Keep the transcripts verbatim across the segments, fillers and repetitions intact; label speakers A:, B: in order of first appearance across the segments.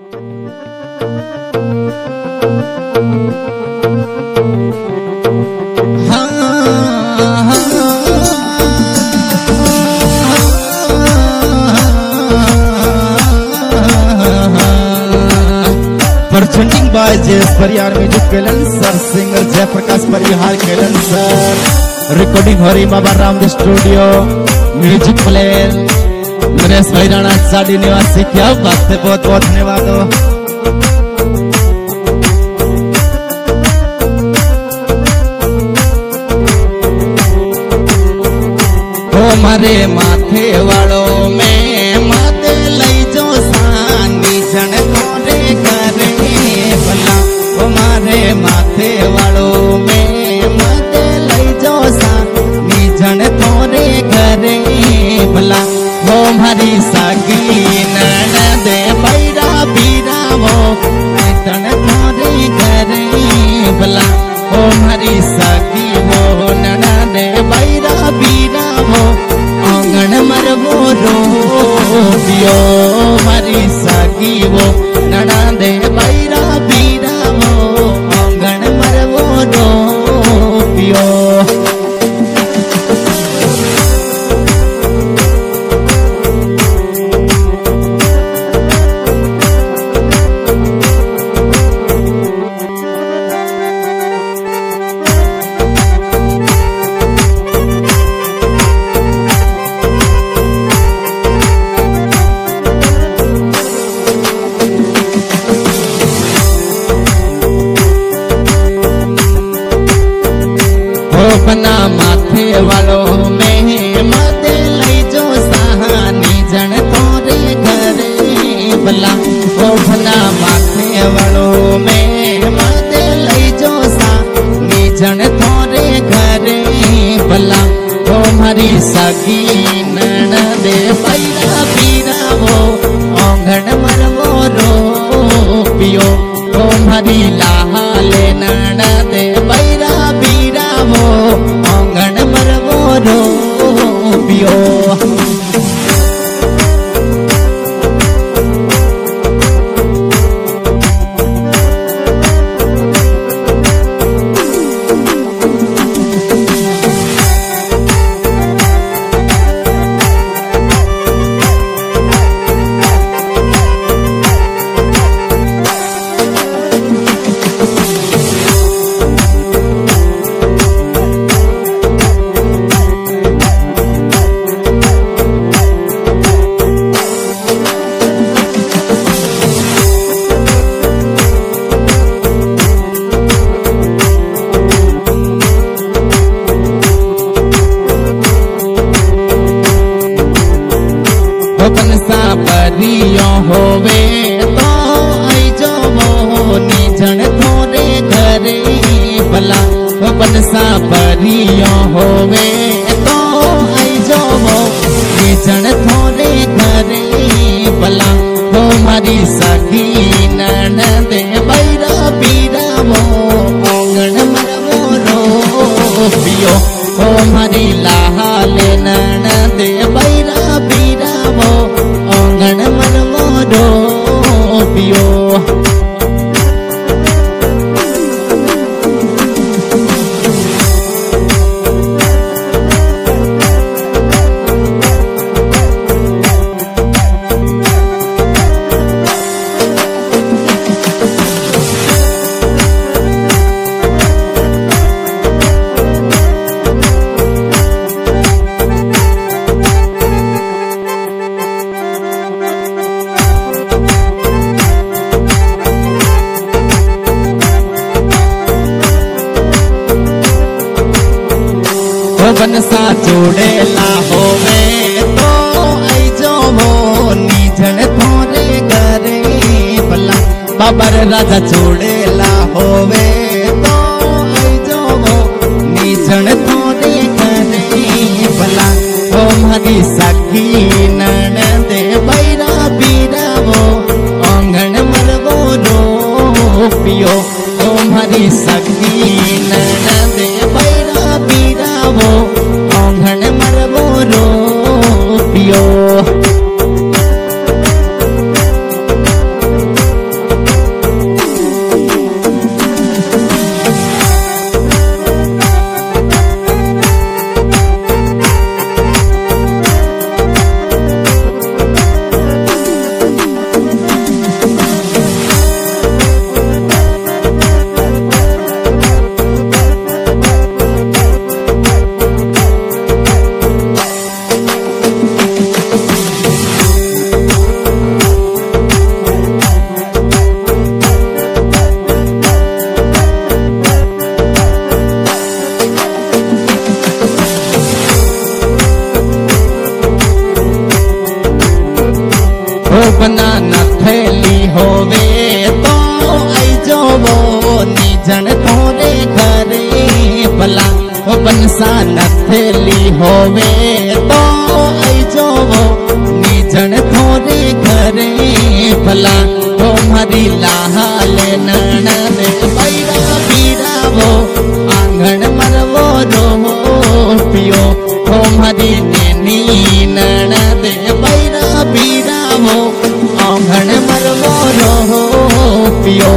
A: Presenting by J S Pariyar Music Kelan Sir, singer Jaiprakash Parihar Kelan Sir, recording Hari Baba Ram Studio, music player Naresh भाई राणा साड़ी निवासी। क्या बात है, बहुत बहुत धन्यवाद। ओ मारे माथे वालों में माथे लई जो सानी जन तोरे करे भला। ओ मारे माथे वालों में माथे लई जो सानी जन तोरे करे भला। वो हमारी सागी ननद बैरा बीरा वो तन तोरे करे भला। ओ हमारी सागी वो ननद बैरा बीरा वो आंगन मरवो रो पियो। हमारी सागी वो ननद बैरा बीरा वो आंगन मरवो रो पियो। अपना माथे वालों में माथे लई जो सहानी जन तोरे घरे भला। अपना माथे वालों में माथे लई जो सहानी जन तोरे घरे भला। ओ हमारी सगी ननद बैरा बीरा वो आंगन मरवो रो पियो। ओ हमारी लाहाले ननद बैरा बीरा वो आंगन मरवो रो पियो। बनसा परियो होवे तो आई जो वो निजन थोरे घरे भला। बनसा परियो होवे तो आई जो वो निजन थोरे घरे भला। वो हमारी सगी ननद बैरा बीरा वो आंगन मरवो रो पियो। ओ हमारी लाहाले ननद बैरा बीरा वो आंगन मरवो रो पियो। बनसा जोड़ेला होवे तो आई जो वो निजन थोरे घरे भला। बाबर राजा जोड़ेला होवे तो आई जो वो निजन थोरे घरे भला। ओ हमारी सखी ननद बैरा बीरा वो आंगन मरवो रो पियो। ओ हमारी सखी ननद बैरा बीरा वो आंगन मरवो रो पियो। होवे तो आई जो वो निजन थोरे घरे भला ओ बनसा नथेली होवे तो आई जो वो निजन थोरे घरे भला ओ मारी लाल ननद बैरा बीरावो आंगण मरवो रो पियो ओ मारी नेनी ननद बैरा बीरावो आंगण मरवो रो पियो।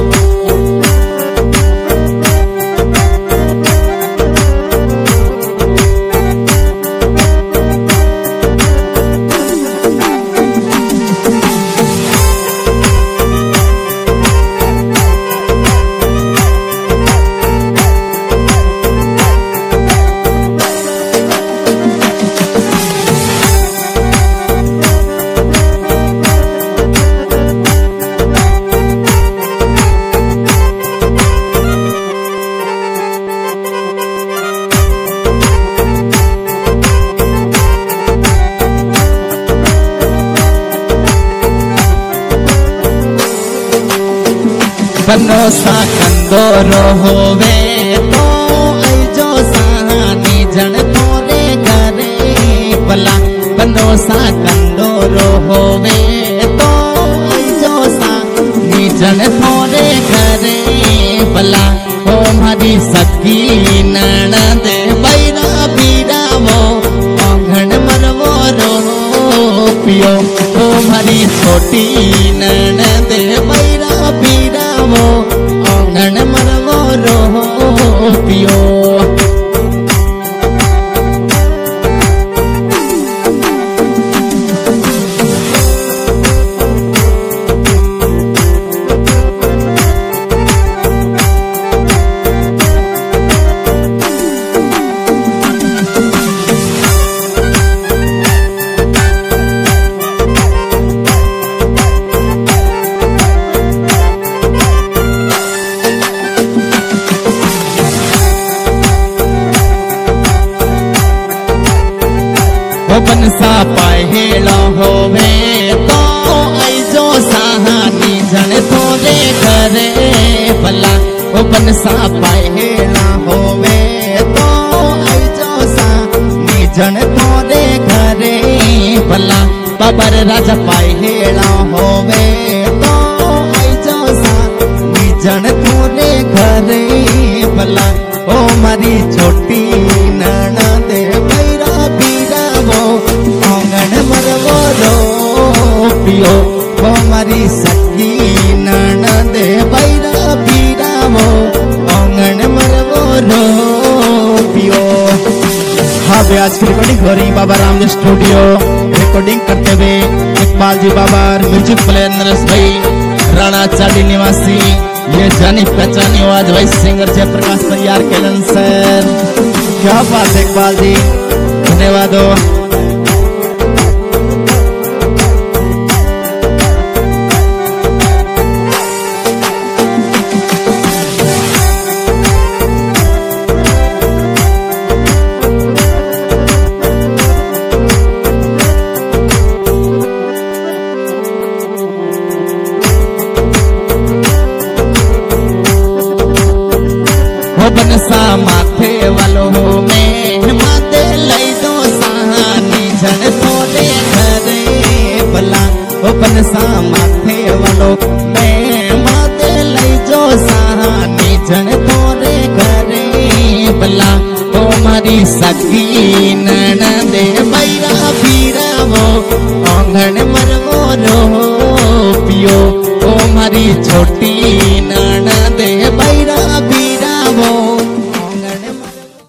A: बनो सा कंदोरो होवे तो आई जो सानी जन थोरे घरे भला बनो सा कंदोरो होवे तो आई जो सानी जन थोरे घरे भला ओ मारी सखी ननद बैरा बीरावो आंगण मरवो रो पियो ओ मारी छोटी ननद बैरा बीरावो आंगण मरवो रो पियो। ओ बनसा पहेला होवे तो आई जो सानी जन थोरे घरे भला ओ बनसा पहेला होवे तो आई जो सानी जन थोरे घरे भला बाबर राजा पहेला होवे तो आई जो सानी जन थोरे घरे भला ओ मारी छोटी ननद बैरा बीरावो आंगण मरवो रो पियो ओ मारी सखी ननद बैरा बीरावो आंगण मरवो रो पियो। हाँ भाई आज की रिकॉर्डिंग हो रही बाबा राम स्टूडियो रिकॉर्डिंग करते हुए इकबाल जी बाबा म्यूजिक प्लेयर नरेश भाई राणा चाडी निवासी ये जानी पहचानी आवाज भाई singer Jayaprakash Pariyar Kellen sir. क्या बात है इकबाल जी, धन्यवाद हो। बनसा माथे वालो में माते लई दो सहानी जन थोड़े घरे भला ओ बनसा माथे वालो में माते लई जो सहानी जन थोड़े घरे भला ओ मारी सखी ननद बैरा बीरावो आंगण मरवो रो पियो ओ मारी छोटी